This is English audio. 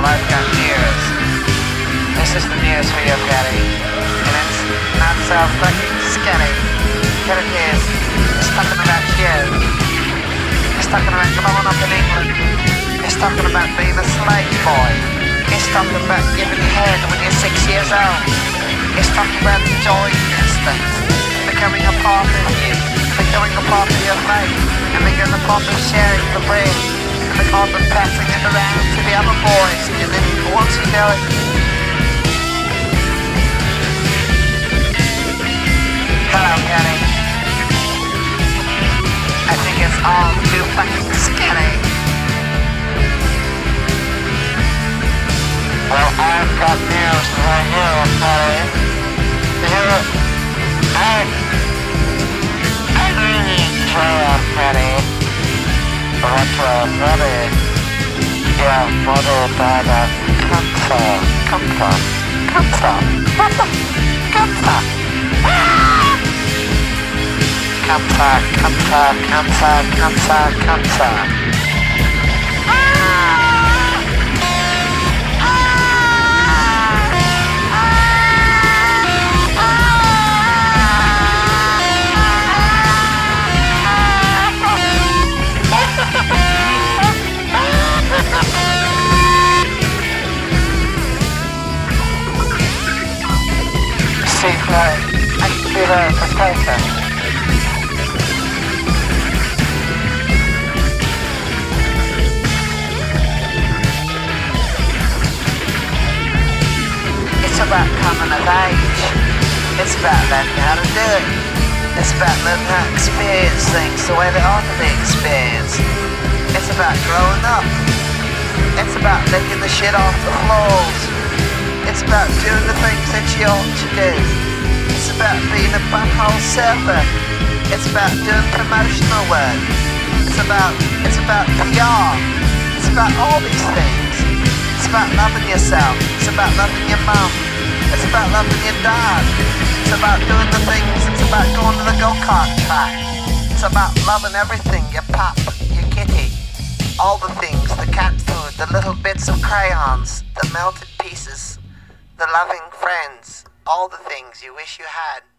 Well, I've got news. This is the news for you, Patty. And it's not so fucking skinny. Here it is. It's talking about you. It's talking about growing up in England. It's talking about being a slave boy. It's talking about giving head when you're 6 years old. It's talking about enjoying these things. Becoming a part of you. Becoming a part of your life. And becoming a part of sharing the bread. And the part of passing it around to the other boys. And then once you know it, hello, Kenny. I think it's all too fucking skinny. Well, I've got news for you, Kenny. I really care, Kenny. But your mother died of cancer. Cancer. See, I can be there for Skype. It's about coming of age. It's about learning how to do it. It's about learning how to experience things the way they ought to be experienced. It's about growing up. It's about licking the shit off the floors. It's about doing the things that you ought to do. It's about being a butthole surfer. It's about doing promotional work. It's about PR. It's about all these things. It's about loving yourself. It's about loving your mum. It's about loving your dad. It's about doing the things. It's about going to the go-kart track. It's about loving everything. Your pup, your kitty, all the things, the cat food, the little bits of crayons, the melted pieces, the loving friends, all the things you wish you had.